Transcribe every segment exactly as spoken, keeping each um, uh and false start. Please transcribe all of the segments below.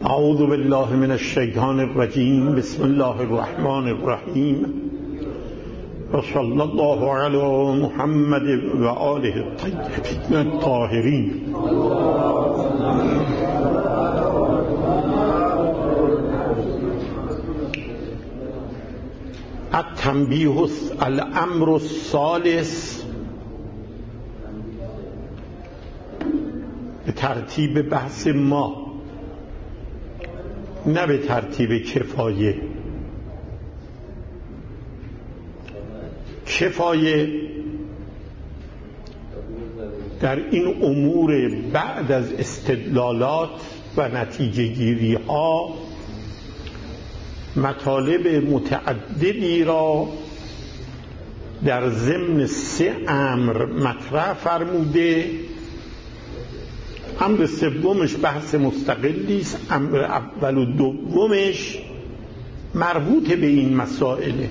اعوذ بالله من الشیطان الرجیم. بسم الله الرحمن الرحیم و صلی الله علی محمد و آله الطیبین الطاهرین. التنبیه الامر الثالث، به ترتیب بحث ما، نه به ترتیب کفایه. کفایه در این امور بعد از استدلالات و نتیجه گیری ها مطالب متعددی را در ضمن سه امر مطرح فرموده. امر سومش بحث مستقلی است، امر اول و دومش مربوط به این مسائله،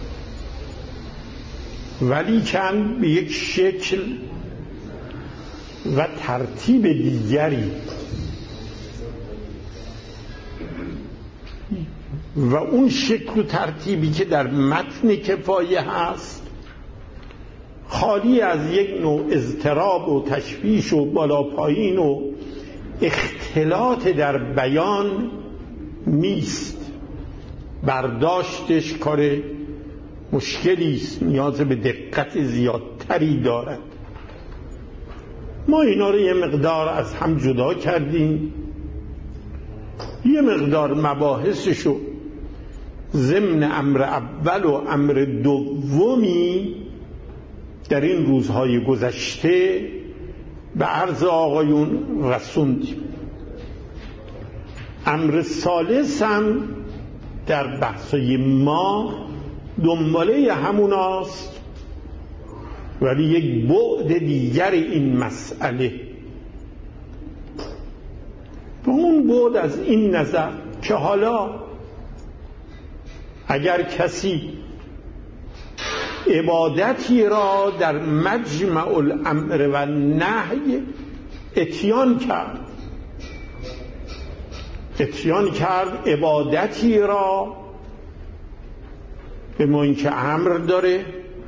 ولی چند به یک شکل و ترتیب دیگری، و اون شکل و ترتیبی که در متن کفایه هست خالی از یک نوع اضطراب و تشویش و بالا پایین و اختلاط در بیان نیست. برداشتش کار مشکلی است، نیاز به دقت زیادتری دارد. ما اینا رو یه مقدار از هم جدا کردیم، یه مقدار مباحثشو ضمن امر اول و امر دومی در این روزهای گذشته به عرض آقایون رسوندیم. امر ثالث هم در بحثای ما دنباله هموناست، ولی یک بعد دیگر این مسئله. و اون بعد از این نظر که حالا اگر کسی عبادتی را در مجمع الامر و نهی اتیان کرد اتیان کرد عبادتی را به ما اینکه امر داره،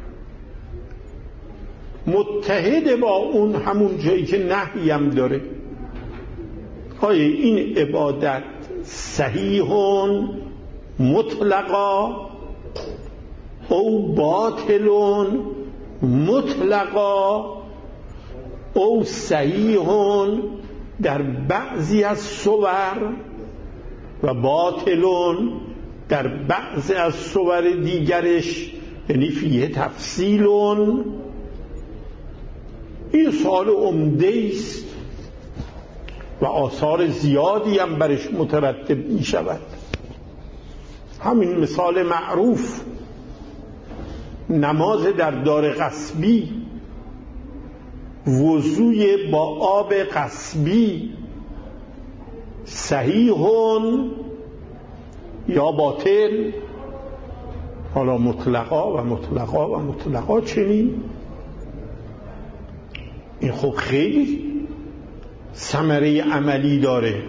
متحد با اون همون جایی که نهی هم داره، آیا این عبادت صحیحون مطلقا او باطلون مطلقا او صحیحون در بعضی از صور و باطلون در بعضی از صور دیگرش، یعنی فیه تفصیلون. این سوال عمده است و آثار زیادی هم برش مترتب می شود. همین مثال معروف، نماز در دار غصبی، وضوی با آب غصبی، صحیحون یا باطل؟ حالا مطلقا و مطلقا و مطلقا چنین. این خب خیلی ثمره عملی داره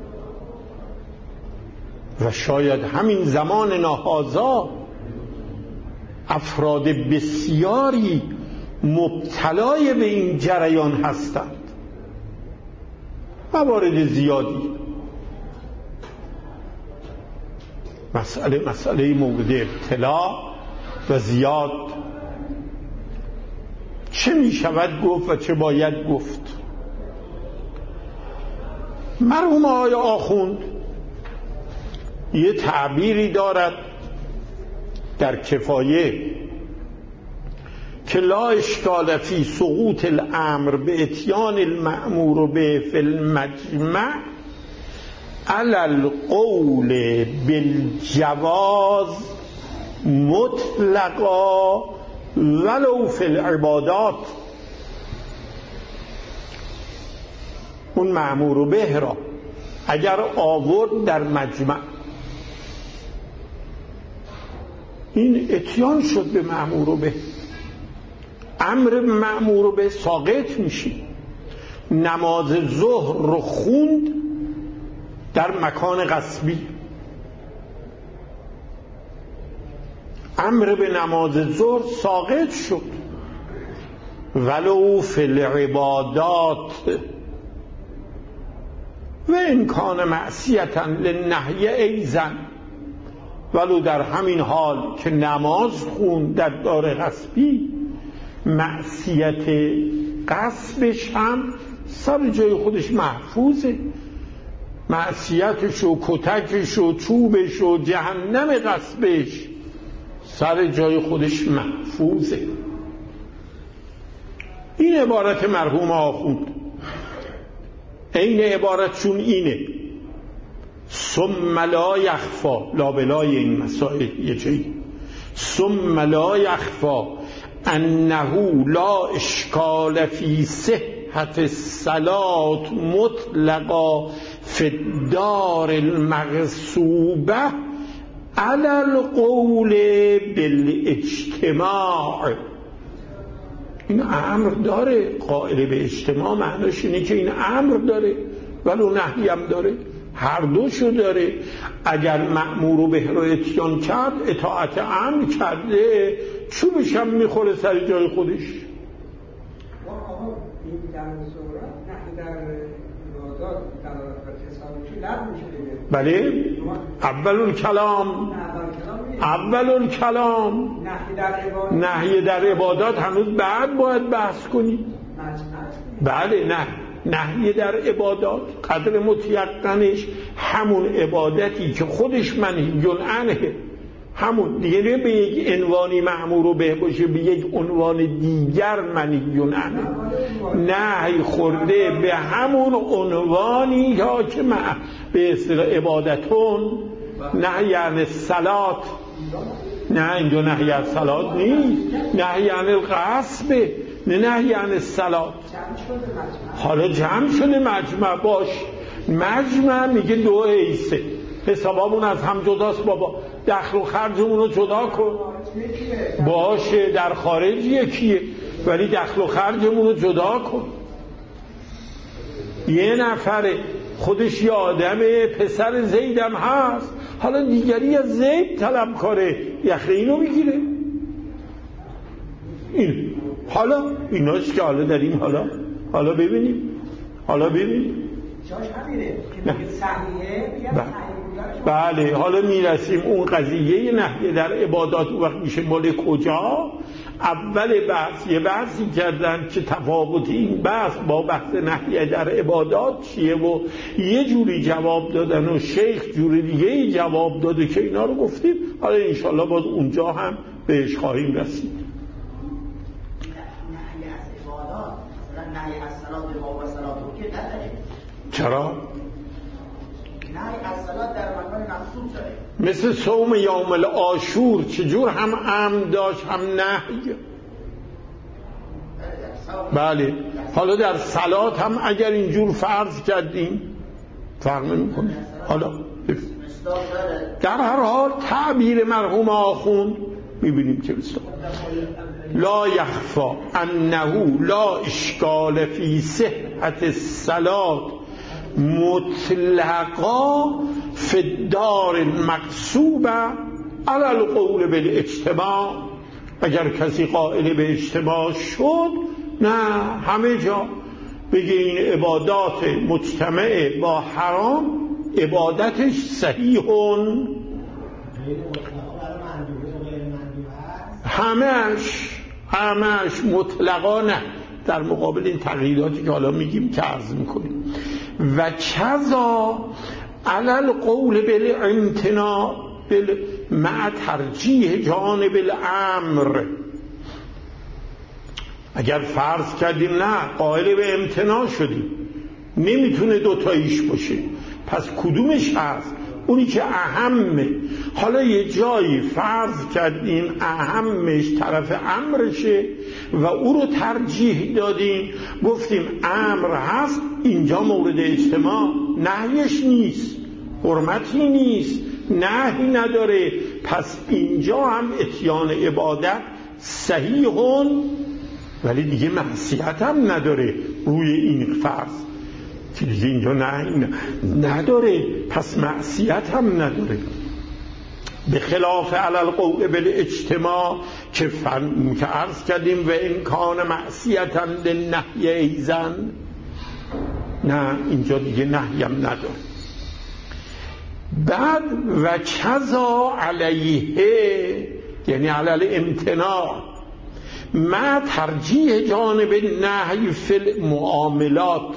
و شاید همین زمان ناهازا افراد بسیاری مبتلای به این جریان هستند، موارد زیادی. مسئله مسئله مورد ابتلا و زیاد. چه می شود گفت و چه باید گفت؟ مرحوم آقای آخوند یه تعبیری دارد در کفایه که لا اشکال فی سقوط الامر به اتیان المأمور به فی المجمع علی القول بالجواز مطلقا ولو فی العبادات. اون مأمور به را اگر آورد در مجمع، این اتیان شد به مأمور به، امر مأمور به ساقط میشه. نماز ظهر رو خوند در مکان غصبی. امر به نماز ظهر ساقط شد، ولو فی العبادات و ان کان معصیتا للنهی ایضا، ولو در همین حال که نماز خون در دار غصبی، معصیت غصبش هم سر جای خودش محفوظه. معصیتش و کتکش و چوبش و جهنم غصبش سر جای خودش محفوظه. این عبارت مرحوم آخوند، این عبارتشون اینه: ثم لا یخفا، لابلای این مسائل یه جایی، ثم لا یخفا انه لا اشکال فی صحت الصلاة مطلقا فی الدار المغصوبه علی القول بالاجتماع. این امر داره، قائل به اجتماع معناش اینه که این امر داره ولو نهی هم داره، هر دوشو داره. اگر مأمور به رو اتیان کرد، اطاعت امر کرده، چوبش هم میخوره سر جای خودش. بله، اول کلام اول کلام نهی در عبادات هنوز بعد باید بحث کنید. بله، نه نهی در عبادات قدر متیقنش همون عبادتی که خودش منهی عنه، همون دیگه نه به یک عنوانی مأمور به باشه، به یک عنوان دیگر منهی عنه، نهی خورده به همون عنوانی یا که به اصطلاح عبادتون. نهی یعنی صلات، نه اینجا نهی از صلات نیست، نهی یعنی الغصب، نه نهی یعنی صلات. حالا جمع شده مجمع، باش مجمع میگه دو ایسه، حسابامون از هم جداست بابا، دخل و خرجمون رو جدا کن. باشه در خارج یکیه ولی دخل و خرجمون رو جدا کن. یه نفره خودش یه آدمه، پسر زیدم هست، حالا دیگری از زید طلب کاره، یخه اینو میگیره. این حالا ایناست که حالا داریم، حالا حالا ببینیم حالا ببینیم جاش همینه که میگه صحیحه، میگه بله. حالا میرسیم اون قضیه نهی در عبادات وقت میشه مال کجا. اول بحث یه بحثی کردن که تفاوت این بحث با بحث نهی در عبادات چیه و یه جوری جواب دادن و شیخ جوری دیگه جواب داده که اینا رو گفتیم. حالا انشالله باز اونجا هم بهش خواهیم رسید. نهی از عبادات، مثلا نهی از صلات به باب صلات رو که نداره. چرا؟ نهی از صلات در مکان مخصوص داره، مثل صوم یوم العاشور چجور هم امر داشت هم نهی. بله. حالا در صلات هم اگر اینجور فرض کردیم فرق نمی‌کنه. حالا در هر حال تعبیر مرحوم آخوند میبینیم که بسیار لا یخفا انه لا اشکال فی صحت الصلاة مطلقا فی الدار المغصوبه علی القول بالاجتماع. اگر کسی قائل به اجتماع شد، نه همه جا بگه این عبادات مجتمع با حرام عبادتش صحیحون، همش همش مطلقا نه، در مقابل این تغییراتی که حالا میگیم که عرض میکنیم. و کذا علی القول بالامتناع مع ترجیح جانب الامر. اگر فرض کردیم نه قائل به امتناع شدیم، نمیتونه دوتاییش باشه، پس کدومش هست؟ اونی که اهمه. حالا یه جایی فرض کردیم اهمش طرف امرشه و او رو ترجیح دادیم، گفتیم امر هست اینجا مورد اجتماع، نهیش نیست، حرمتی نیست، نهی نداره، پس اینجا هم اتیان عبادت صحیحون، ولی دیگه معصیت هم نداره روی این فرض. که دیگه اینجا نه نداره، پس معصیت هم نداره. به خلاف علل قول بالاجتماع که فن که عرض کردیم و امکان معصیتا للنهی ایزن، نه اینجا دیگه نهی هم نداره. بعد و کذا علیه یعنی علل امتناع ما ترجیح جانب نهی فی المعاملات،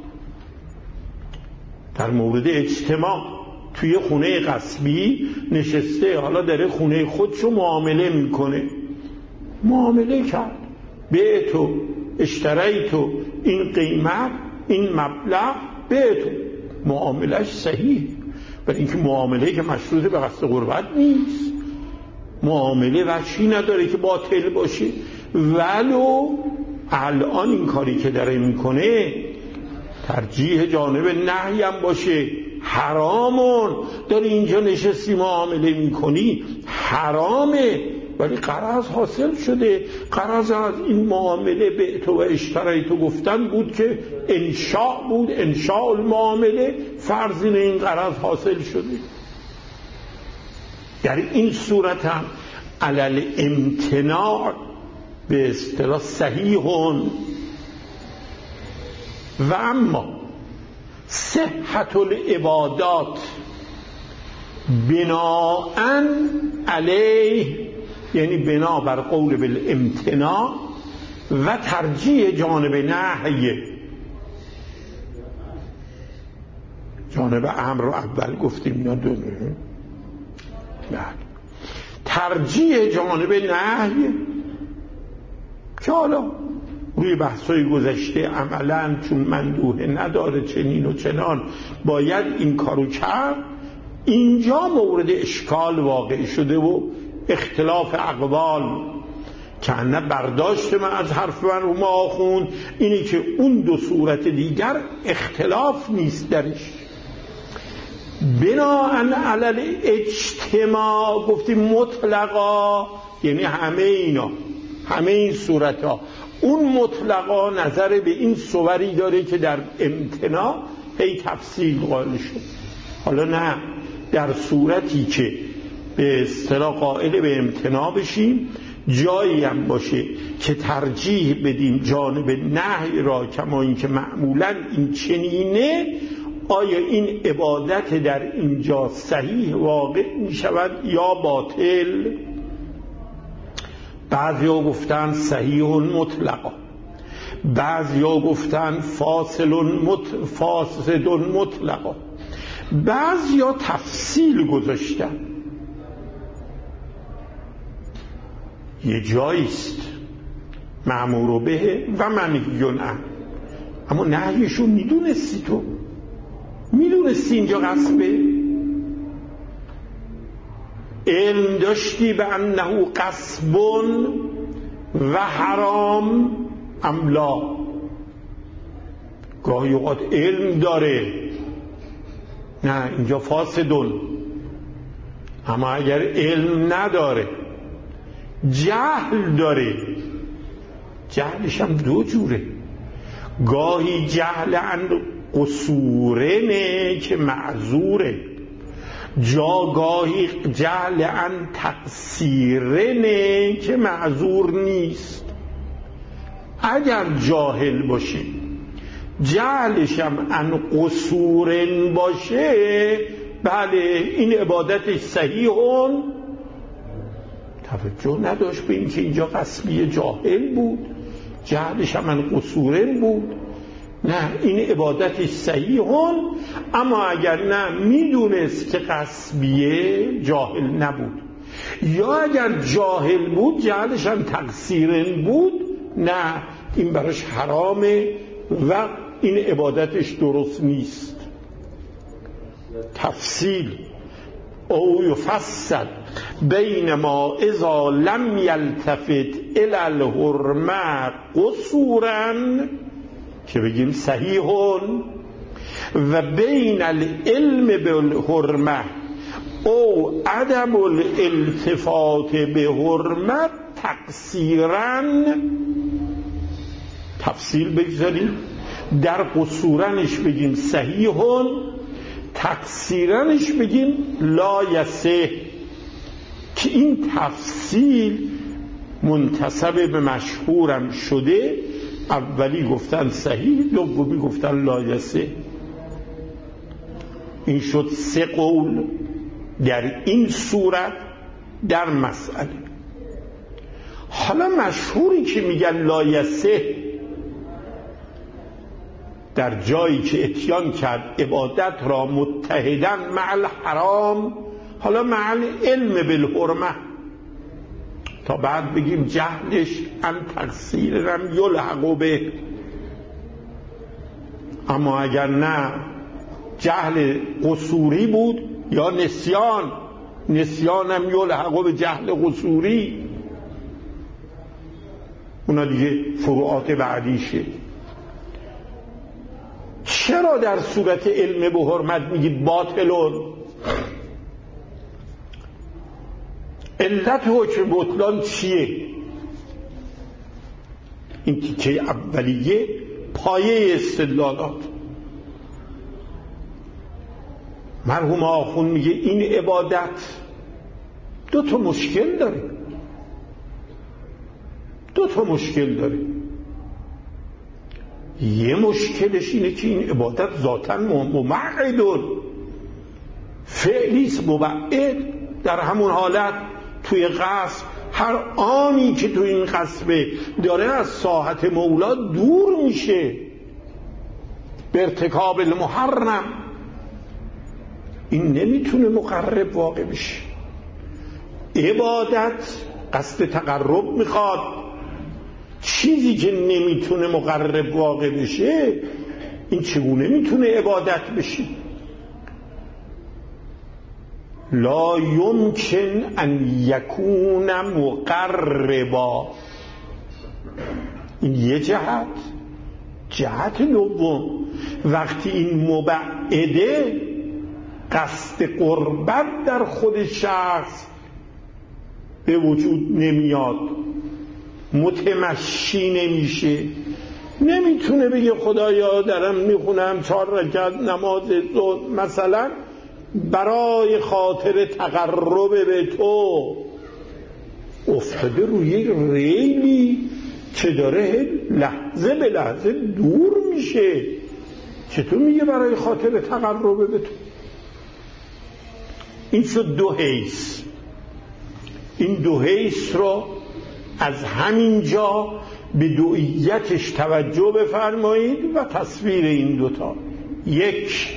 در مورد اجتماع توی خونه غصبی نشسته، حالا داره خونه خودشو معامله میکنه، معامله کرد به تو اشتری تو این قیمت این مبلغ به تو، معاملش صحیح، برای اینکه معامله که مشروط به قصد قربت نیست، معامله وجهی نداره که باطل باشه. ولو الان این کاری که داره میکنه ترجیح جانب نهی هم باشه، حرامون داری اینجا نشستی معامله میکنی حرامه، ولی قرض حاصل شده. قرض از این معامله به تو و اشتری تو گفتن بود که انشاء بود، انشاء المعامله، فرضین این قرض حاصل شده. یعنی این صورت هم علل امتناع به اصطلاح صحیحون. و اما صحت العبادات بناءً علیه یعنی بنا بر قول بالامتناع و ترجیح جانب نهی، جانب امر رو اول گفتیم اینا دونه، ترجیح جانب نهی که حالا روی بحثای گذشته عملاً چون مندوحه نداره چنین و چنان باید این کارو کرد، اینجا مورد اشکال واقع شده و اختلاف اقوال که نه برداشت من از حرف مرحوم آخوند اینی که اون دو صورت دیگر اختلاف نیست درش. بناءً علی اجتماع گفتیم مطلقا یعنی همه اینا، همه این صورت ها، اون مطلقا نظر به این صوری داره که در امتناع هی تفصیل قائل شد. حالا نه، در صورتی که به اصطلاح قائل به امتناع بشیم جایی هم باشه که ترجیح بدیم جانب نهی را کما این که معمولا این چنینه، آیا این عبادت در اینجا صحیح واقع می شود یا باطل؟ بعضی ها گفتن صحیح مطلقا، بعضی ها گفتن فاصل مت... فاسد مطلقا، بعضی ها تفصیل گذاشتن. یه جاییست مأمور به و منهی عنه، اما نهیشو میدونستی، تو میدونستی اینجا غصبه، علم داشتی به انه غصب و حرام املا. گاهی اوقات علم داره نه اینجا فاسدون، اما اگر علم نداره جهل داره، جهلش هم دو جوره، گاهی جهل عن قصورنه که معذوره، جاگاهی جهل عن تقصیرنه که معذور نیست. اگر جاهل باشه جهلش هم عن قصورن باشه، بله این عبادتش صحیحون، توجه نداشت به این که اینجا قصبی جاهل بود، جهلش هم عن قصورن بود، نه این عبادتش صحیحون. اما اگر نه میدونست که قصبیه جاهل نبود، یا اگر جاهل بود جهلش هم تقصیرن بود، نه این براش حرامه و این عبادتش درست نیست. تفصیل او یفصل بین ما اذا لم یلتفت الی الحرمه قصورا که بگیم صحیحون، و بین العلم بالحرمه او عدم الالتفات به حرمت تقصیرا. تفصیل بگذاریم در قصورنش بگیم صحیحون، تقصیرنش بگیم لا یصح، که این تفصیل منتسب به مشهورم شده. اولی گفتن صحیح، دومی گفتن لا یصح. این شد سه قول در این صورت در مسئله. حالا مشهوری که میگن لا یصح در جایی که اتیان کرد عبادت را متحدن مع الحرام، حالا مع العلم بالحرمه، تا بعد بگیم جهلش ان تقصیرم یلحق به. اما اگر نه جهل قصوری بود یا نسیان، نسیانم یلحق به جهل قصوری، اونا دیگه فروعات بعدیشه. چرا در صورت علم به حرمت میگی باطلون؟ علت حکم بطلان چیه؟ این تیکه اولیه پایه استدلالات. مرحوم آخوند میگه این عبادت دو تا مشکل داره، دو تا مشکل داره. یه مشکلش اینه که این عبادت ذاتاً ممعدون، فعلیست مبعد. در همون حالت توی قصد، هر آنی که توی این قصبه داره از ساحت مولا دور میشه به ارتکاب المحرم، این نمیتونه مقرب واقع بشه. عبادت قصد تقرب میخواد، چیزی که نمیتونه مقرب واقع بشه این چگونه میتونه عبادت بشه؟ لا یمکن ان یکون مقربا. این یه جهت. جهت دوم، وقتی این مبعده قصد قربت در خود شخص به وجود نمیاد، متمشی نمیشه، نمیتونه بگه خدایا دارم میخونم چهار رکعت نماز ظهر مثلا برای خاطر تقرب به تو، افتاده روی یک ریلی که داره لحظه به لحظه دور میشه. چطور میگه برای خاطر تقرب به تو؟ این شد دو حیث. این دو حیث رو از همین جا به دوئیتش توجه بفرمایید و تصویر این دوتا. یک،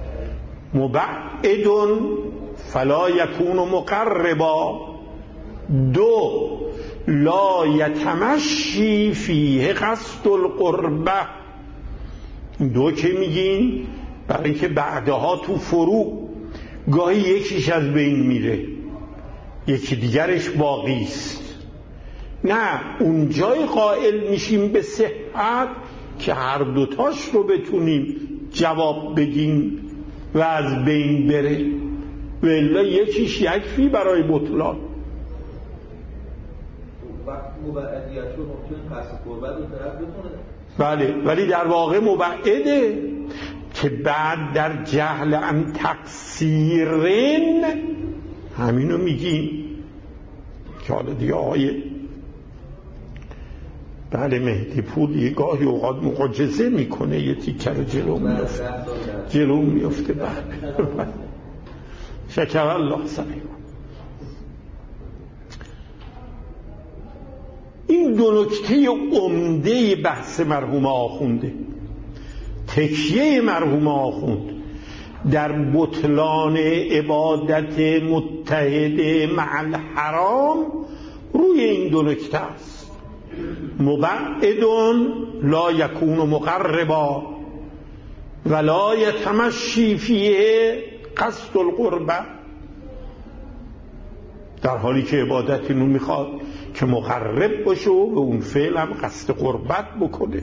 مبعدون فلا یکون مقربا. دو، لا یتمشی فیه قصد القربه. دو که میگین برای که بعدها تو فروع گاهی یکیش از بین میره یکی دیگرش باقی است. نه، اونجای قائل میشیم به صحت که هر دوتاش رو بتونیم جواب بدیم و از بین بره، و الا یکیش یکفی برای بطلان. مبعدیت رو ممکن قصد قربت رو طرف بکنه، بله، ولی در واقع مبعده که بعد در جهل ان تقصیرن همینو میگیم که حالا دیگه آقای بله مهدی پور یه گاهی اوقات مقاجزه میکنه، یه تیکه رو جلو میفته جلو میفته بله شکر الله سعیکم. این دو نکته عمده بحث مرحوم آخونده. تکیه مرحوم آخوند در بطلان عبادت متحد مع الحرام روی این دو نکته است. مبعدون لا یکون مقربا ولا یتمشی فیه قصد القربه، در حالی که عبادت اینو میخواد که مقرب باشه و به اون فعل هم قصد قربت بکنه.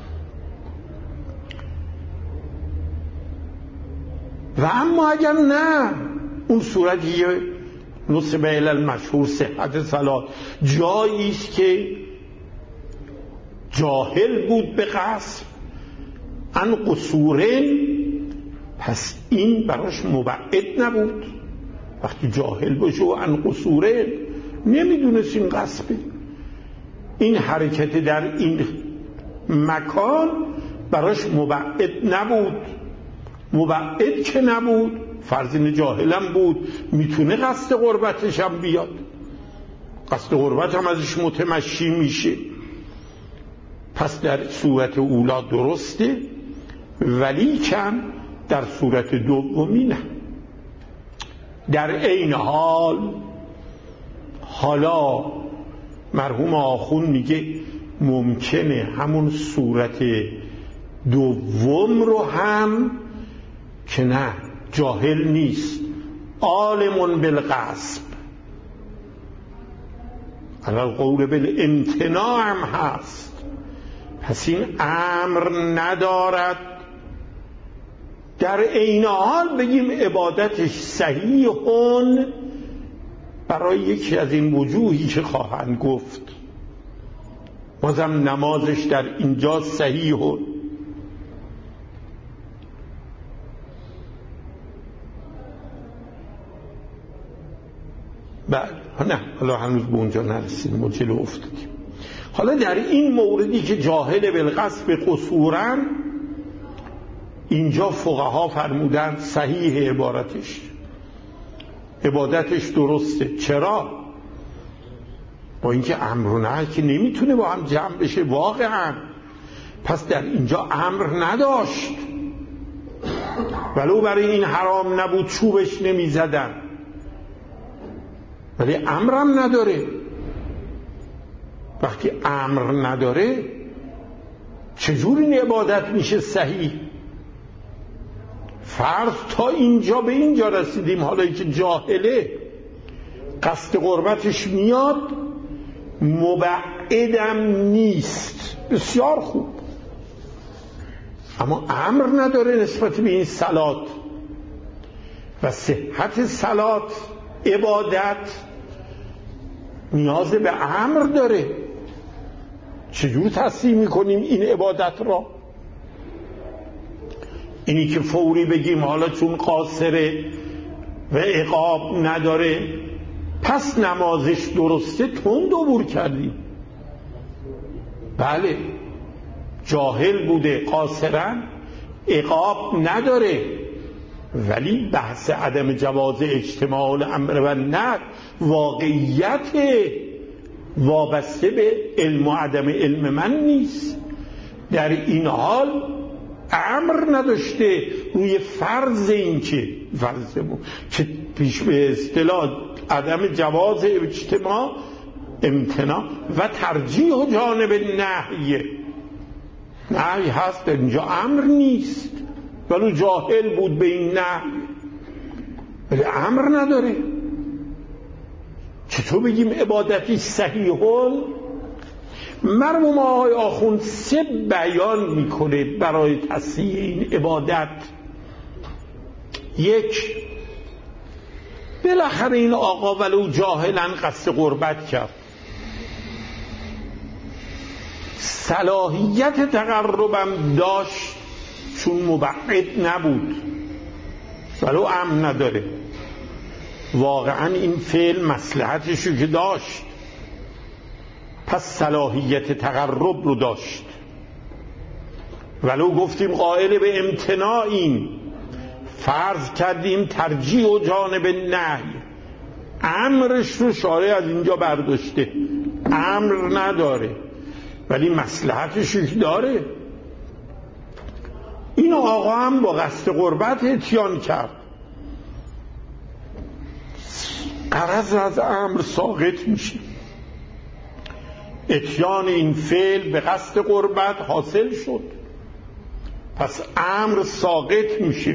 و اما اگر نه، اون صورتیه نصب الی المشهور صحت صلات، جایی است که جاهل بود به قصد ان قصورن، پس این براش مبعد نبود. وقتی جاهل باشه و ان قصورن نمیدونست این قصبه، این حرکت در این مکان براش مبعد نبود. مبعد که نبود، فرض جاهلم بود، میتونه قصد قربتش هم بیاد، قصد قربت هم ازش متمشی میشه. پس در صورت اولا درسته، ولی کن در صورت دومی نه. در این حال حالا مرحوم آخون میگه ممکنه همون صورت دوم رو هم که نه جاهل نیست، عالم بالغصب، علی قول بالامتناع هم هست، پس این امر ندارد. در این حال بگیم عبادتش صحیحون برای یکی از این وجوهی که خواهند گفت. بازم نمازش در اینجا صحیحون. بعد نه حالا هنوز به اونجا نرسیدیم و جلو افتادیم. حالا در این موردی که جاهل بالقصد قصورن، اینجا فقها فرمودن صحیح عبارتش، عبادتش درسته. چرا؟ با اینکه امر و نهی که نمیتونه با هم جمع بشه واقعا، پس در اینجا امر نداشت، ولو برای این حرام نبود چوبش نمیزدن، ولی امرم نداره. وقتی امر نداره چجور این عبادت میشه صحیح؟ فرض تا اینجا به اینجا رسیدیم، حالا که جاهله قصد قربتش میاد، مبعدم نیست، بسیار خوب، اما امر نداره نسبت به این صلات و صحت صلات عبادت نیاز به امر داره. چجور تصحیح میکنیم این عبادت را؟ اینی که فوری بگیم حالا چون قاصره و عقاب نداره پس نمازش درسته، تند عبور کردیم. بله جاهل بوده، قاصرن، عقاب نداره، ولی بحث عدم جواز اجتماع الامر و نهی واقعیت وابسته به علم و عدم علم من نیست. در این حال امر نداشته روی فرض این که فرضمون که پیش به اصطلاح عدم جواز اجتماع امتناع و ترجیح و جانب نهی. نهی هست اینجا امر نیست، ولی جاهل بود به این نهی، ولی امر نداره. چطور بگیم عبادتی صحیحون؟ مرحوم آقای آخوند سه بیان میکنه برای تصحیح این عبادت. یک، بالاخره این آقا ولو جاهلا قصد قربت کرد، صلاحیت تقربم داشت چون مبعد نبود، ولو امن نداره، واقعا این فعل مصلحتشو که داشت، پس صلاحیت تقرب رو داشت. ولو گفتیم قائل به امتناعیم، فرض کردیم ترجیح و جانب نهی، امرش رو شارع از اینجا برداشته، امر نداره ولی مصلحتش داره. این آقا هم با قصد قربت اتیان کرد، غرض از امر ساقط میشه، اتیان این فعل به قصد قربت حاصل شد، پس امر ساقط میشه.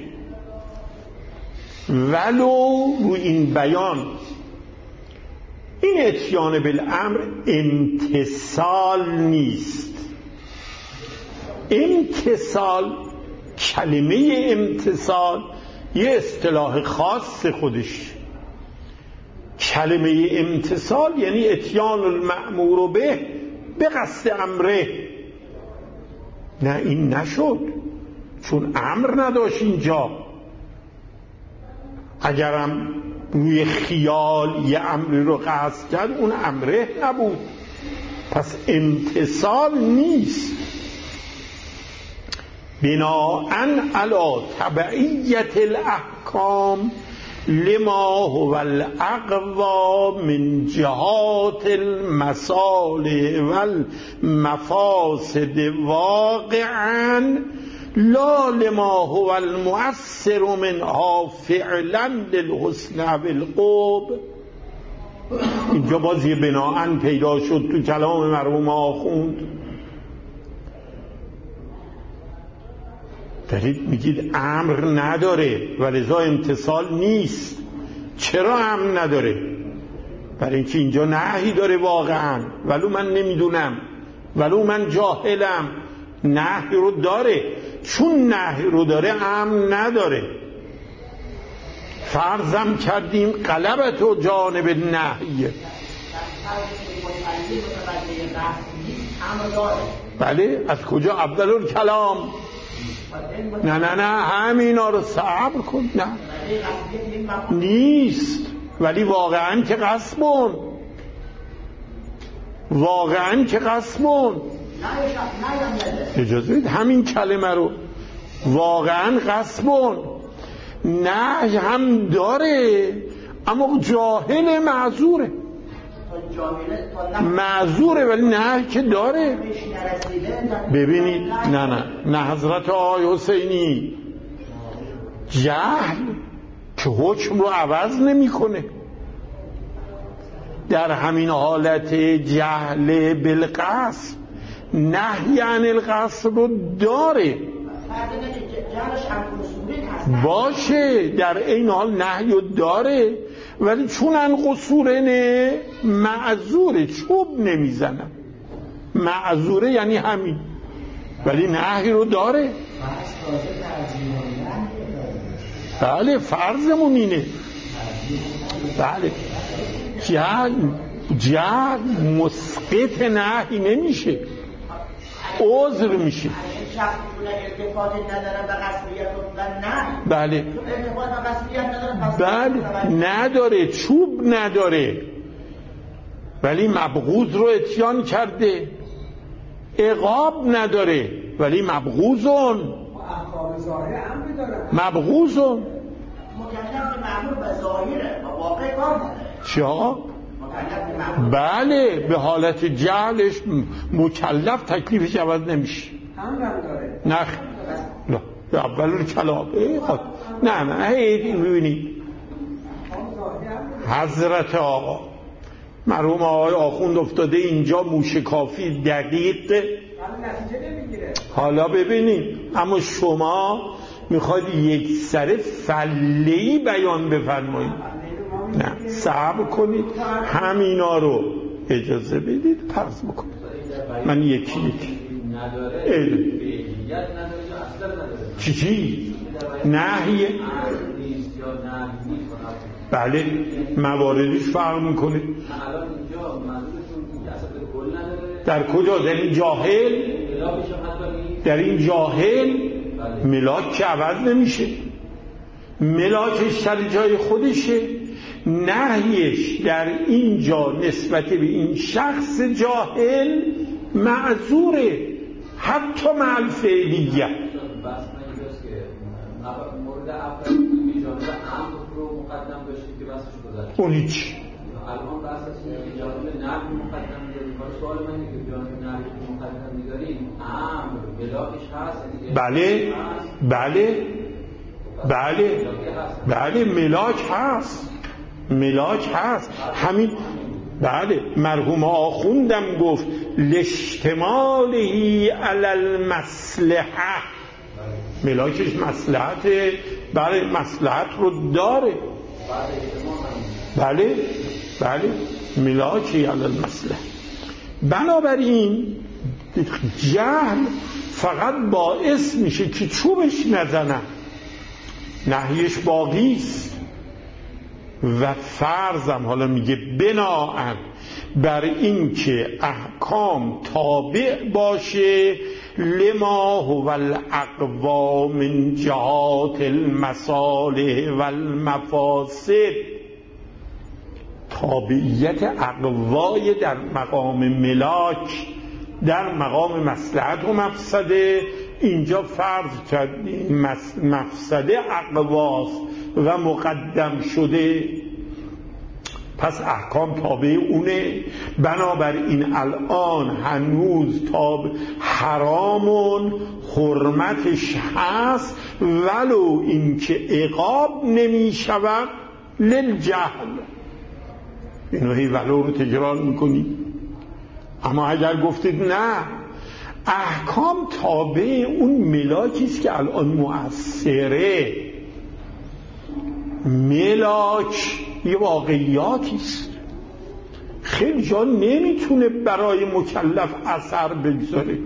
ولو روی این بیان این اتیان بالامر امتصال نیست. امتصال، کلمه امتصال یه اصطلاح خاص خودش. کلمه امتصال یعنی اتیان المأمور به به قصد امره. نه این نشد، چون امر نداشت اینجا. اگرم روی خیال یه امری رو قصد کرد اون امره نبود، پس امتصال نیست. بناءً علی تبعیت الاحکام لما هو الاقوى من جهات المصالح والمفاسد واقعاً لا لما هو المؤثر منها فعلا للحسن بالقرب. اینجا باز یه بناءً پیدا شد تو کلام مرحوم آخوند. دارید میگید امر نداره و لذا امتصال نیست. چرا امر نداره؟ برای اینکه اینجا نهی داره واقعا، ولو من نمیدونم، ولو من جاهلم، نهی رو داره. چون نهی رو داره امر نداره. فرضم کردیم غلبت و جانب نهی. بله، از کجا؟ اول الکلام. نه نه نه همینا رو صبر کن. نه نیست، ولی واقعا که قصبون، واقعا که قصبون. اجازه بدید همین کلمه رو واقعا قصبون نه هم داره، اما جاهل معذوره، معذوره ولی نه که داره. ببینید نه نه نه حضرت آقای حسینی، جهل که حکم رو عوض نمیکنه. در همین حالت جهل بالقصد نهی عن القصد رو داره باشه، در این حال نهی رو داره، ولی چون ان قصوره نه معذوره، چوب نمیزنم. معذوره یعنی همین، ولی نهی رو داره. بله فرضمون اینه. بله جهل جهل مسقط نهی نمیشه، عذر میشه. بله بله نداره، چوب نداره، ولی مبغوض رو اتیان کرده. عقاب نداره ولی مبغوضون، مبغوضون. چه؟ بله به حالت جهلش مکلف تکلیفش عوض نمیشه. نه نه اول کلام نه نه این ببینید حضرت آقا مرحوم آقای آخوند افتاده اینجا موشکافی دقیق. حالا ببینید اما شما میخواید یک سر فلهی بیان بفرمایید. نه صبر کنید، همینا رو اجازه بدید پرز بکنید. من یکی یکی چی چی؟ نهیه؟ بله مواردش فرق میکنه. در کجا؟ در این جاهل، در این جاهل ملاک که عوض نمیشه، ملاکش سر جای خودشه. نهیش در اینجا نسبت به این شخص جاهل معذوره، حتی مع الفعلیه. اونی چی؟ الان بحث از جانب نقل مقدم می‌ذاریم. سوال من اینه که جانب نقل مقدم می‌ذاریم امر بلاکش هست؟ بله بله بله بله ملاک هست، ملاک هست همین. بله مرحوم آخوندم گفت لاشتماله علی المصلحه، ملاکش مصلحته. بله مصلحت رو داره. بله بله ملاکی علی المصلحه. بنابراین جهل فقط باعث میشه که چوبش نزنن، نهیش باقی است. و فرضم حالا میگه بناءً بر این که احکام تابع باشه لما هو الاقوا من جهات المصالح و المفاسد، تابعیت اقوای در مقام ملاک در مقام مصلحت و مفسده. اینجا فرض کرد مفسده اقواست و مقدم شده، پس احکام تابع اونه. بنابراین الان هنوز تابع حرامون حرمتش هست، ولو اینکه عقاب نمی شود للجهل. اینو هی ولو رو تکرار میکنی. اما اگر گفتید نه، احکام تابع اون ملاکیست که الان مؤثره. ملاک یه واقعیاتیست، خیلی جا نمیتونه برای مکلف اثر بگذاره.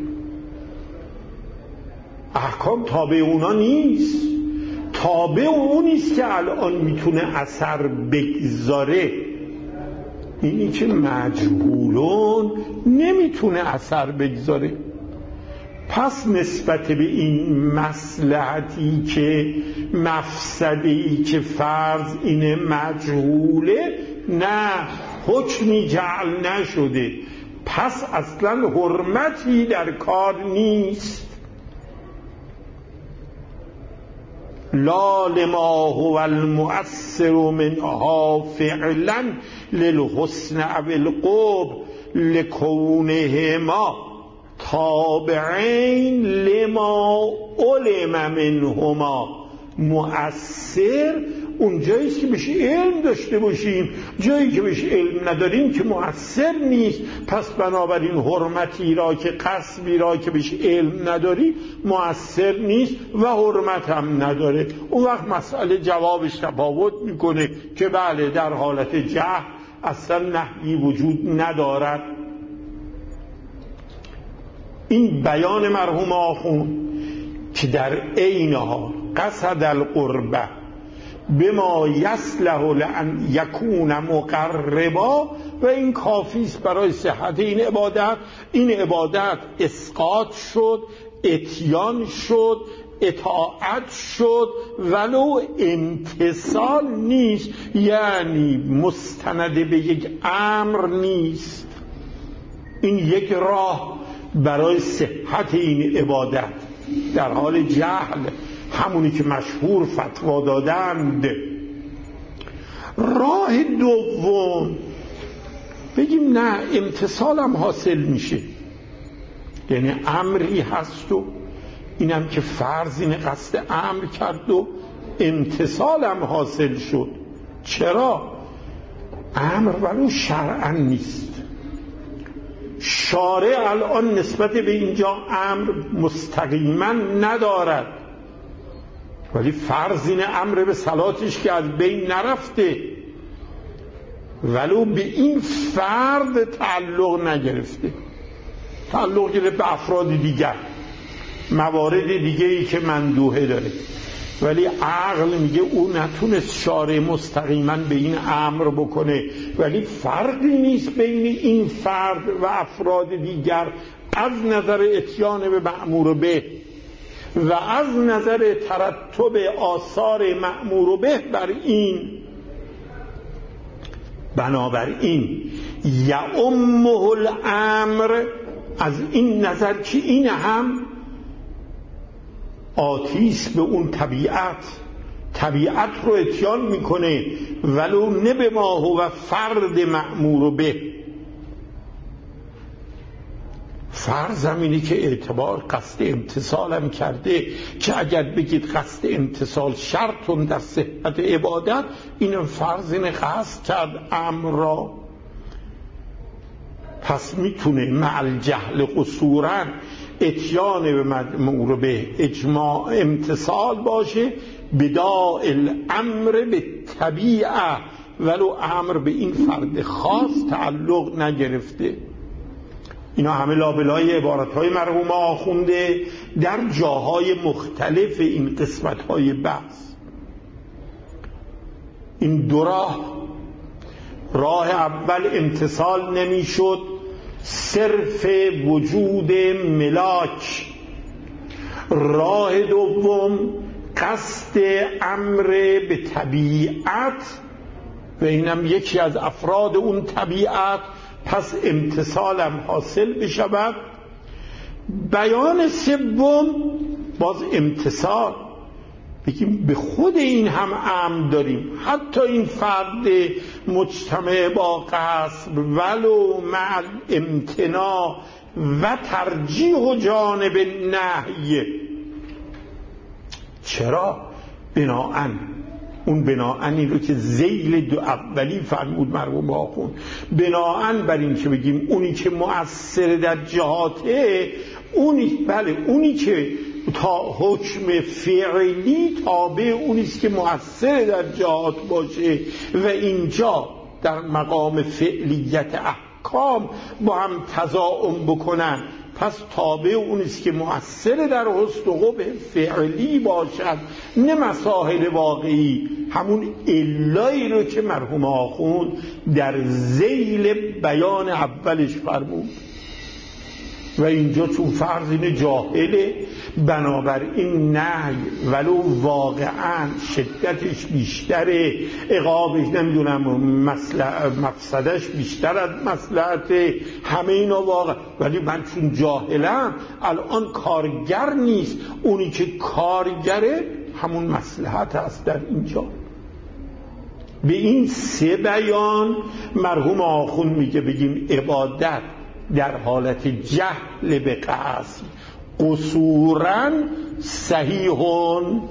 احکام تابع اونا نیست، تابع اونیست که الان میتونه اثر بگذاره. اینی که مجهولون نمیتونه اثر بگذاره. پس نسبت به این مصلحتی که مفسدی که فرض اینه مجهوله، نه حکمی جعل نشده، پس اصلا حرمتی در کار نیست. لا لما هو المؤثر منها فعلا للحسن او القبح لكونهما تابعین لما علم منهما. مؤثر اون جاییست که بهش علم داشته باشیم، جایی که بهش علم نداریم که مؤثر نیست. پس بنابراین حرمتی را که قصبی را که بهش علم نداری مؤثر نیست و حرمت هم نداره. اون وقت مسئله جوابش تفاوت میکنه که بله در حالت جهل اصلا نهی وجود ندارد. این بیان مرحوم آخوند که در عینها قصد القربه بما یصلح لان یکون مقربا، و این کافی است برای صحت این عبادت. این عبادت اسقاط شد، اتیان شد، اطاعت شد، ولو امتثال نیست، یعنی مستند به یک امر نیست. این یک راه برای صحت این عبادت در حال جهل، همونی که مشهور فتوا دادند. راه دوم بگیم نه امتثالم حاصل میشه، یعنی امری هست و اینم که فرض این قصد امر کرد و امتثالم حاصل شد. چرا؟ امر ولو شرعا نیست. شارع الان نسبت به اینجا امر مستقیما ندارد، ولی فرض این امر به صلاتش که از بین نرفته، ولو به این فرد تعلق نگرفته، تعلق گرفت به افراد دیگر، موارد دیگه ای که مندوحه داره، ولی عقل میگه او نتونست شارع مستقیما به این امر بکنه، ولی فرقی نیست بین این فرد و افراد دیگر از نظر اتیان به مأمور به و از نظر ترتب آثار مأمور به بر این. بنابراین یعمه الامر، از این نظر که این هم آتیست به اون طبیعت، طبیعت رو اتیان میکنه ولو نه به ما هو فرد مأمور به. فرضم اینه که اعتبار قصد امتثالم کرده، که اگر بگید قصد امتثال شرطون در صحت عبادت، اینم فرض اینه قصد کرد امر را، پس میتونه مع الجهل قصورا اتیان به مأمور به اجماع امتثال باشه، بداء الامر به طبیعه، ولو امر به این فرد خاص تعلق نگرفته. اینا همه لابلای عبارتهای مرحوم آخونده در جاهای مختلف این قسمتهای بحث. این دو راه، راه اول امتثال نمیشد، صرف وجود ملاک. راه دوم قصد امر به طبیعت و اینم یکی از افراد اون طبیعت، پس امتثالم حاصل بشود. بیان سوم باز امتثال، بگیم به خود این هم امر داریم، حتی این فرد مجتمع با قصد ولو مع امتناع و ترجیح و جانب نهی. چرا؟ بناءً اون بناءً این رو که ذیل دو اولی فرمود مرحوم آخوند، بناءً بر این که بگیم اونی که مؤثر در جهاته، اونی بله اونی که تا حکم فعلی تابع اونیست که مؤثر در جهات باشه و اینجا در مقام فعلیت احکام با هم تضاعم بکنن، پس تابع اونیست که مؤثر در حسن و قبح فعلی باشد، نه مسائل واقعی. همون علایی رو که مرحوم آخوند در ذیل بیان اولش فرمود. و اینجا چون فرض این جاهله، بنابراین نهی ولو واقعا شدتش بیشتره، عقابش نمیدونم مفسدش بیشتر از مصلحت، همه اینا واقع، ولی من چون جاهلم الان کارگر نیست، اونی که کارگره همون مصلحت هست در اینجا. به این سه بیان مرحوم آخوند میگه بگیم عبادت در حالت جهل به قصد قصوراً صحیحون.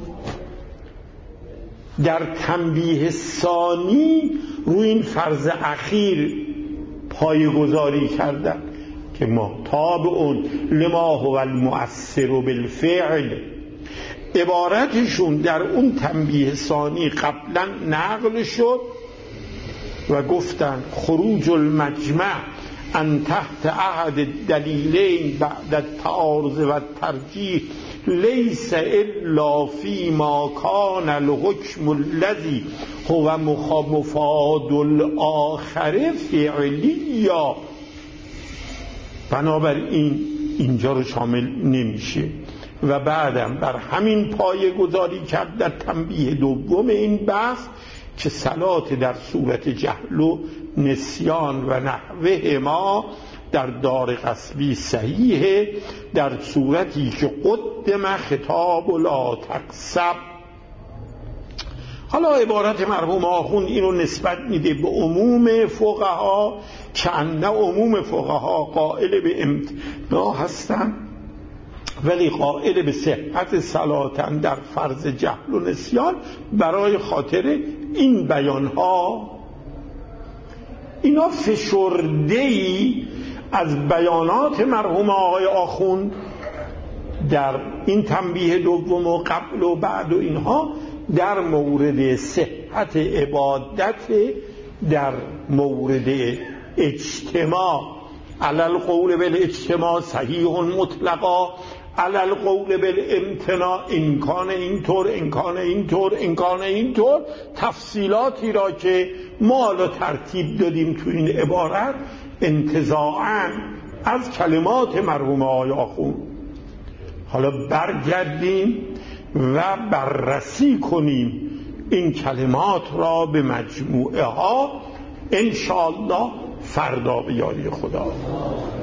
در تنبیه ثانی روی این فرض اخیر پایه‌گذاری کردن که ما تابعون لما هو المؤثر بالفعل. عبارتشون در اون تنبیه ثانی قبلا نقل شد و گفتن خروج المجمع ان تحت احد الدلیلین بعد التعارض و الترجیح لیس الا فی ما کان الحکم الذی هو مفاد الاخر فعلیا. بنابراین اینجا رو شامل نمیشه و بعدم بر همین پایه گذاری کرد در تنبیه دوم این بحث که صلات در صورت جهل و نسیان و نحوه ما در دار قصبی صحیحه، در صورتی که قدم خطاب لا تقصب. حالا عبارت مرحوم آخوند اینو نسبت میده به عموم فقها که ان عموم فقها قائل به امتناع هستن ولی قائل به صحت صلاتن در فرض جهل و نسیان، برای خاطر این بیانها. اینا فشرده‌ای از بیانات مرحوم آقای آخوند در این تنبیه دوم و قبل و بعد و اینها در مورد صحت عبادت، در مورد اجتماع، علی القول بالاجتماع صحیح مطلقا، علی القول بالامتناع امکان اینطور امکان اینطور امکان اینطور، تفصیلاتی را که ما را ترتیب دادیم تو این عبارت انتزاعاً از کلمات مرحوم آقای آخوند. حالا برگردیم و بررسی کنیم این کلمات را به مجموعه ها انشاءالله فردا به یاری خدا.